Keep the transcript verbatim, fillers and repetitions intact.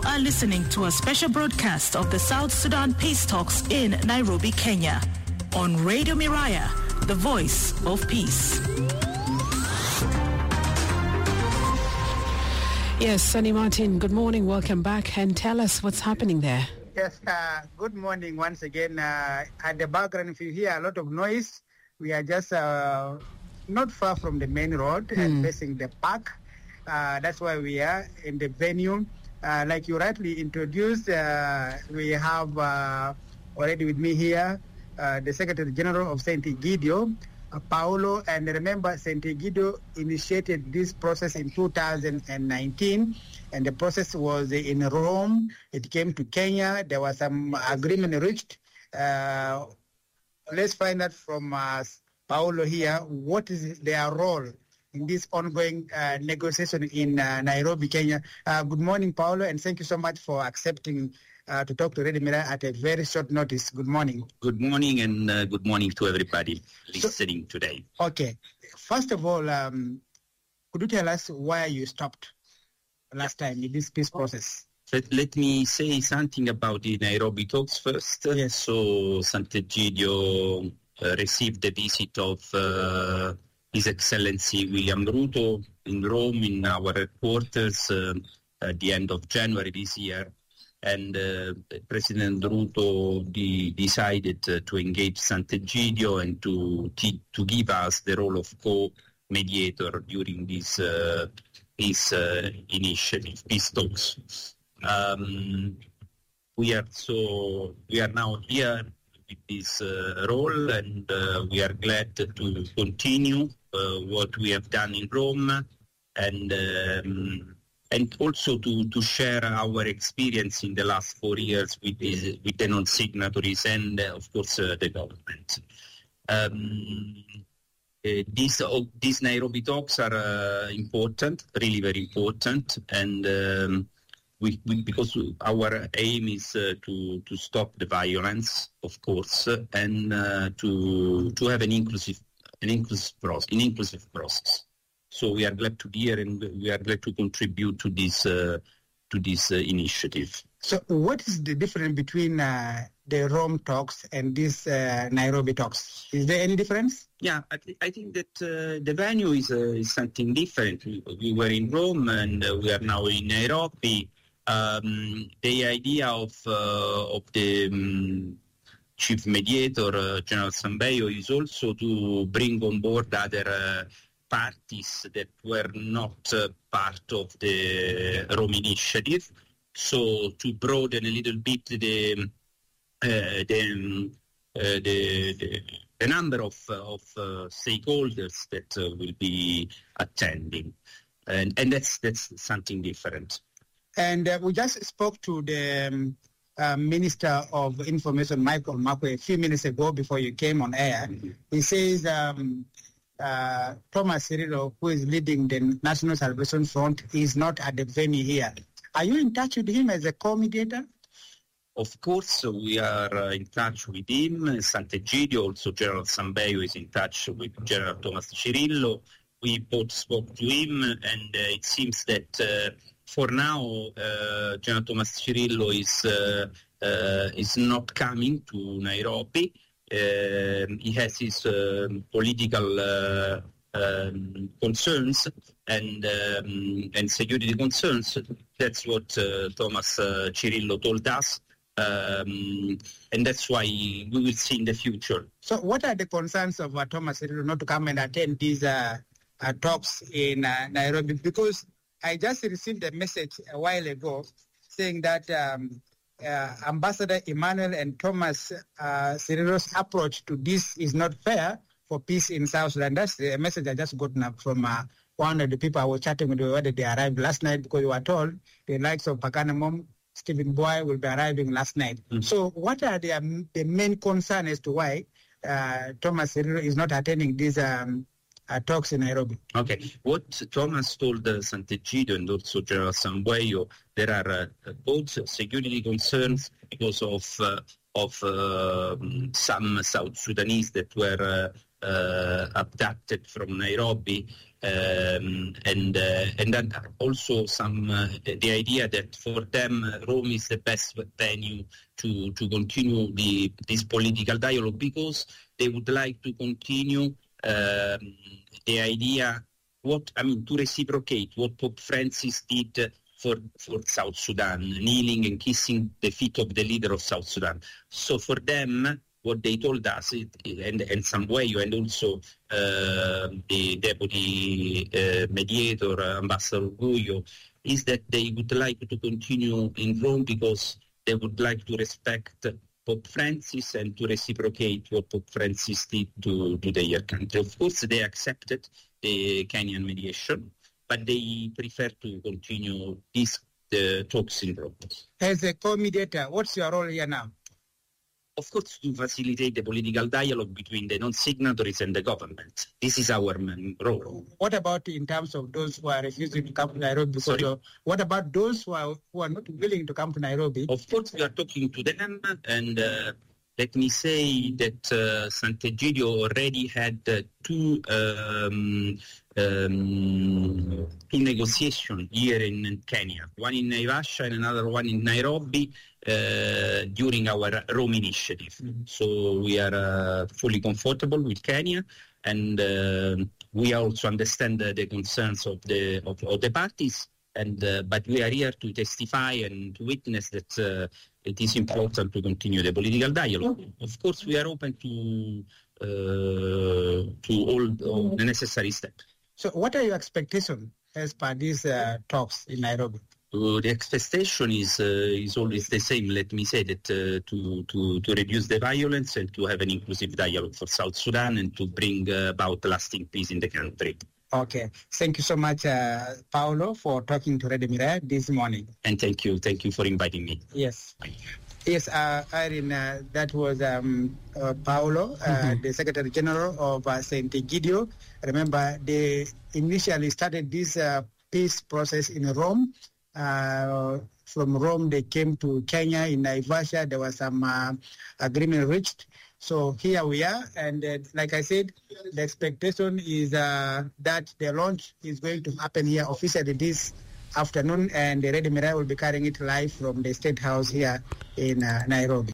are listening to a special broadcast of the South Sudan Peace Talks in Nairobi, Kenya, on Radio Miraya, the voice of peace. Yes, Sunny Martin, good morning, welcome back, and tell us what's happening there. Yes, uh, good morning once again. Uh, at the background, if you hear a lot of noise, we are just uh, not far from the main road mm. and facing the park. Uh, that's why we are in the venue. Uh, like you rightly introduced, uh, we have uh, already with me here uh, the Secretary General of Saint Egidio, uh, Paolo. And remember, Saint Egidio initiated this process in two thousand nineteen, and the process was in Rome. It came to Kenya. There was some agreement reached. Uh, let's find out from uh, Paolo here, what is their role in this ongoing uh, negotiation in uh, Nairobi, Kenya. Uh, good morning, Paolo, and thank you so much for accepting uh, to talk to Radio Miraya at a very short notice. Good morning. Good morning, and uh, good morning to everybody listening so, today. Okay. First of all, um, could you tell us why you stopped last time in this peace process? Let, let me say something about the Nairobi talks first. Yes. So, Sant'Egidio uh, received the visit of uh, His Excellency William Ruto in Rome in our headquarters uh, at the end of January this year. And uh, President Ruto de- decided uh, to engage Sant'Egidio and to, t- to give us the role of co-mediator during this, uh, this uh, initiative, these talks. Um, we are so we are now here with this uh, role, and uh, we are glad to continue uh, what we have done in Rome, and um, and also to, to share our experience in the last four years with the, with the non-signatories and uh, of course uh, the government. Um, uh, these uh, these Nairobi talks are uh, important, really very important, and. Um, We, we, because our aim is uh, to, to stop the violence, of course, uh, and uh, to to have an inclusive an inclusive process, an inclusive process. So we are glad to be here, and we are glad to contribute to this uh, to this uh, initiative. So, what is the difference between uh, the Rome talks and these uh, Nairobi talks? Is there any difference? Yeah, I, th- I think that uh, the venue is uh, is something different. We, we were in Rome, and uh, we are now in Nairobi. Um, the idea of uh, of the um, chief mediator, uh, General Sambeyo, is also to bring on board other uh, parties that were not uh, part of the Rome initiative. So to broaden a little bit the uh, the, uh, the, the the number of of uh, stakeholders that uh, will be attending, and and that's that's something different. And uh, we just spoke to the um, uh, Minister of Information, Michael Makwe, a few minutes ago before you came on air. Mm-hmm. He says um, uh, Thomas Cirillo, who is leading the National Salvation Front, is not at the venue here. Are you in touch with him as a co-mediator? Of course, we are uh, in touch with him. Sant'Egidio, also General Sambeyo, is in touch with General Thomas Cirillo. We both spoke to him, and uh, it seems that uh, for now, uh, General Thomas Cirillo is uh, uh, is not coming to Nairobi. Uh, he has his uh, political uh, um, concerns and um, and security concerns. That's what uh, Thomas uh, Cirillo told us, um, and that's why we will see in the future. So, what are the concerns of uh, Thomas Cirillo not to come and attend these uh, uh, talks in uh, Nairobi? Because I just received a message a while ago saying that um, uh, Ambassador Emmanuel and Thomas uh, Cirillo's approach to this is not fair for peace in South Sudan. That's a message I just got from uh, one of the people I was chatting with whether they arrived last night, because we were told the likes of Pakanamom, Stephen Boy will be arriving last night. Mm-hmm. So what are the, the main concerns as to why uh, Thomas Cirillo is not attending these um, Uh, talks in Nairobi? Okay. What Thomas told uh, Sant'Egidio and also General Sambeyo, there are uh, both security concerns because of uh, of uh, some South Sudanese that were uh, uh, abducted from Nairobi. Um, and uh, and then also some uh, the idea that for them uh, Rome is the best venue to to continue the this political dialogue, because they would like to continue um, the idea what I mean to reciprocate what Pope Francis did for for South Sudan, kneeling and kissing the feet of the leader of South Sudan. So for them, what they told us, it, and, and Samuel, and also uh, the deputy uh, mediator, uh, Ambassador Guyo, is that they would like to continue in Rome because they would like to respect Pope Francis and to reciprocate what Pope Francis did to, to their country. Of course, they accepted the Kenyan mediation, but they prefer to continue these uh, talks in Rome. As a co-mediator, what's your role here now? Of course, to facilitate the political dialogue between the non-signatories and the government. This is our main role. What about in terms of those who are refusing to come to Nairobi? Because Sorry? of, what about those who are who are not willing to come to Nairobi? Of course, we are talking to them, and uh, let me say that uh, Sant'Egidio already had uh, two um, um, two negotiations here in, in Kenya, one in Naivasha and another one in Nairobi uh, during our Rome initiative. Mm-hmm. So we are uh, fully comfortable with Kenya, and uh, we also understand uh, the concerns of the of, of the parties. And uh, but we are here to testify and to witness that uh, it is important to continue the political dialogue. Of course, we are open to uh, to all, all the necessary steps. So, what are your expectations as per these uh, talks in Nairobi? Uh, the expectation is uh, is always the same. Let me say that uh, to to to reduce the violence and to have an inclusive dialogue for South Sudan and to bring uh, about lasting peace in the country. Okay. Thank you so much, uh, Paolo, for talking to Radio Mirai this morning. And thank you. Thank you for inviting me. Yes. Yes, uh, Irene, uh, that was um, uh, Paolo, uh, mm-hmm. the Secretary General of uh, Sant'Egidio. Remember, they initially started this uh, peace process in Rome. Uh, from Rome, they came to Kenya in Naivasha. There was some uh, agreement reached. So here we are, and uh, like I said, the expectation is uh, that the launch is going to happen here officially this afternoon, and the Radio Mirai will be carrying it live from the State House here in uh, Nairobi.